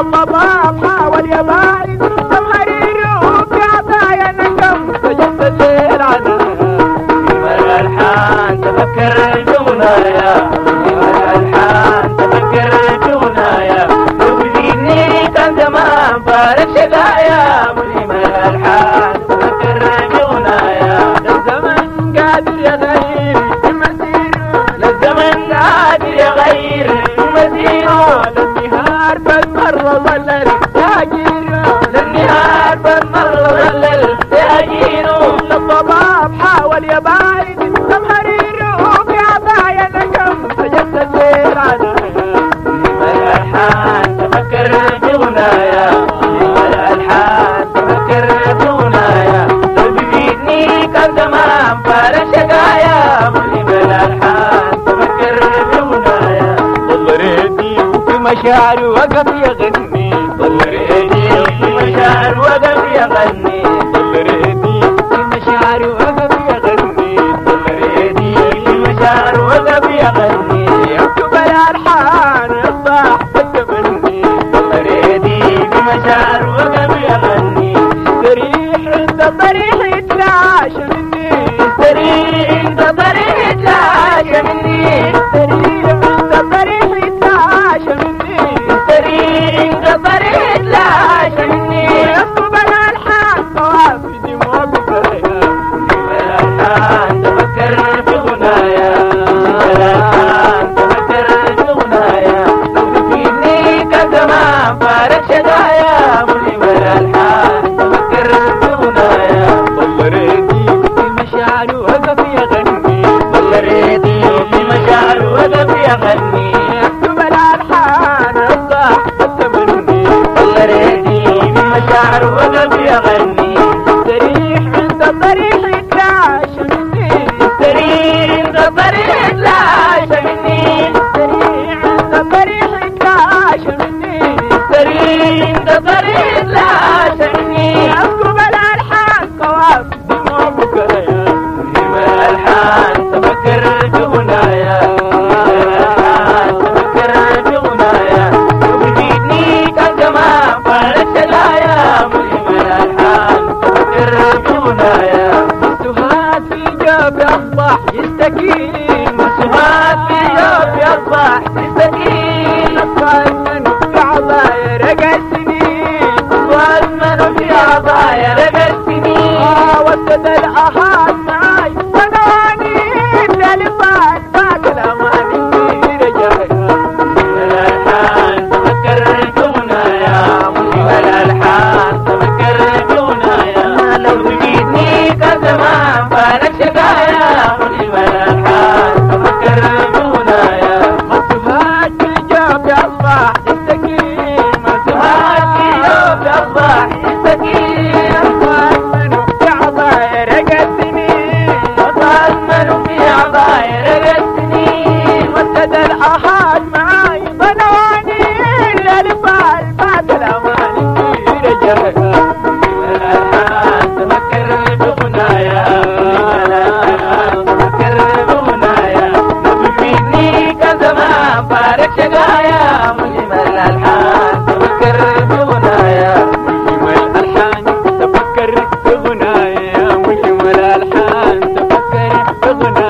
الضباب حاول يبارد تمهريره في عطايا نجم سجدت الليل عنها ملء الحان تفكر جونايا ملء الحان تفكر جونايا لو بديني كان زمان فارق شقايا ملء الحان تفكر جونايا الزمن قادر يغير مسيره للزمن قادر يغير مسيره للنهار بالمرة ظلل يهجيره للنهار بالمرة ظلل يهجيره الضباب حاول يبارد تمهريره في عطايا نجم سجدت الليل عنها ملء الحان تفكر جونايا ملء الحان تفكر جونايا لو بيدني كان زمان فارق شقايا ملء الحان تفكر جونايا ضل ريدي وفي مشاعري وقف يغني ضل ريدي في مشاعر وقف يغني ضل ريدي في مشاعري وقف يغني ضل ريدي في مشاعر وقف يغني يكتب الألحان الصاح بالتمني ضل ريدي في مشاعر وقف يغني استريح انت طريح يتلاشى مني استريح انت طريق تلاشى مني استريح انت طريح يتلاشى مني استريح انت طريق تلاشى مني يكتب الألحان قوافي دموع بكريها الحان تفكر في غنايا الحان تفكر في غنايا لو تفيدني كان زمان فارق شقايا ملم الحان تفكر في غنايا ضل ريدي في مشاعري وقف يغني ضل ريدي في مشاعر وقف يغني يكتب الألحان الصاح بالتمني ضل ريدي في مشاعر وقف يغني استريح انت طريح يتلاشى مني استريح انت طريق تلاشى مني استريح انت طريح يتلاشى مني استريح انت طريق تلاشى مني يكتب الألحان قوافي دموع بكريها الحان تفكر في غنايا الحان تفكر في غنايا لو بديتني كان زمان فارق شقايا ملم الحان تفكر في غنايا سهاد في جوفي أصبح يستكين سهاد في جوفي أصبح يستكين أطفال من في عضايا رقى السنين وأزمن في عطايا رقى السنين وسد الأهات معاي ونواني اللي طال باك الأماني في رجايا الألحان تفكر في غنايا ملم الألحان تفكر في غنايا لو تفيدني كان زمان فارق شقايا ملم الألحان تفكر في غنايا سهاد في جوفي أصبح يستكين سهاد في جوفي أصبح يستكين أطفال من في عضايا رقى السنين وأزمن في عطايا رقى السنين وسد الأهات معاي ونواني اللي طال باك الأماني في رجايا الألحان تفكر في غنايا الألحان تفكر في غنايا لو تفيدني كان زمان فارق شقايا ملم الألحان تفكر في غنايا ملهم الألحان تفكر في غنايا ملهم الألحان تفكر في غنايا